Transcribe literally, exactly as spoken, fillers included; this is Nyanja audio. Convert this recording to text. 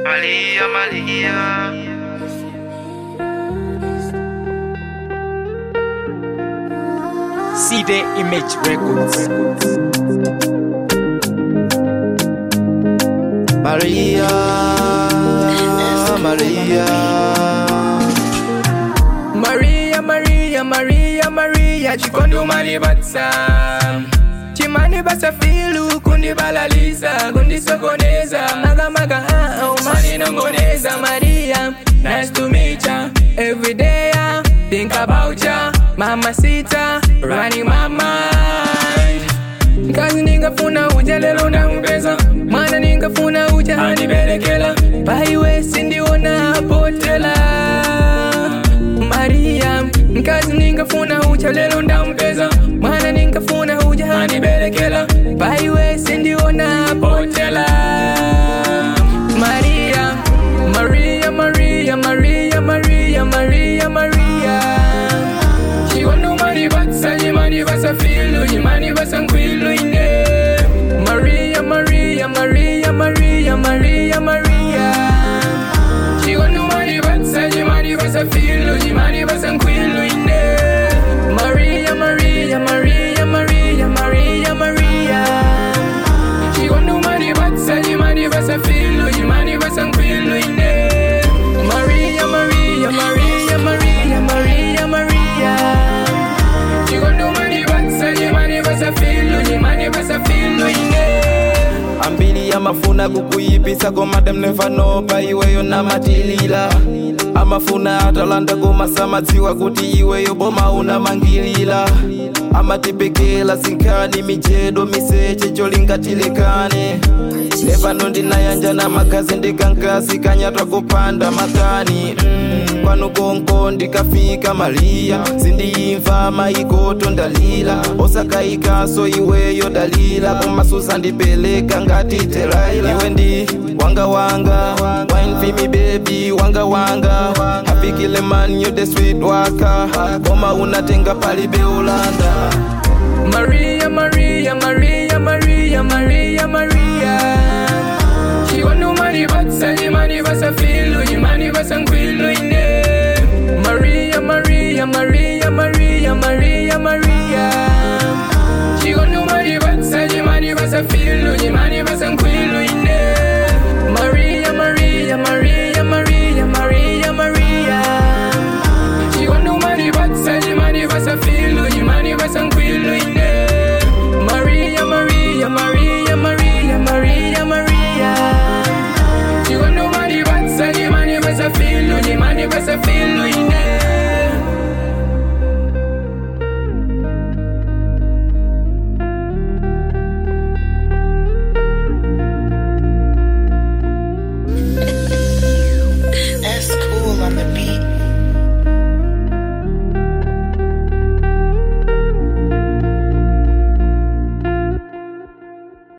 Maria, Maria. C D Image Records. Maria, Maria. Maria, Maria, Maria, Maria. Chikondo mani batsa. Chimani basa filu kundi balalisa kundi sokoneza maga maga ah oh mani nongoneza. Maria, nice to meet ya. Every day I think about ya. Mama sita running my mind. Kazi ningafuna uja lelo na mbeza. Mana ningafuna uja hanibelekela. Baiwe sindiona apotela. Maria, kazi ningafuna uja lelo na mbeza. Mana ningafuna uja hanibelekela. Baiwe sindiona apotela. Maria, Maria, Maria, Maria, Maria, Maria, Maria. Chikondo mani batsa, jimani basa filu, jimani basa nkwilu ine. Maria, Maria, Maria, Maria, Maria, Maria. Chikondo mani batsa, jimani basa filu, jimani basa nkwilu ine. Maria, Maria, Maria, Maria, Maria, Maria. Chikondo mani batsa, jimani basa filu, jimani basa nkwilu ine. Maria, Maria, Maria, Maria, Maria, Maria. Chikondo mani batsa, jimani basa filu, jimani basa filu ine. Ambili amafuna kukuyipisa kwa madam nefano pa iweyo na matilila. Amafuna atalanda kumasamatsiwa kuti iweyo boma una mangilila. Amatipekela sinkani michedo miseche cholingatilekane. Nefano ndinayanja na makazi ndikankasi kanyatwa kupanda makani. mm. Kwanu konko ndikafika Maria. Sindiimva maikoto ndalila. Osakaikaso iweyo dalila. Kumasusa ndipeleka ngati telaila. Iwe ndi wanga wanga, wine for me baby wanga wanga. Happy killer man you the sweet waka. Boma unatenga pali beulanda. Maria, Maria.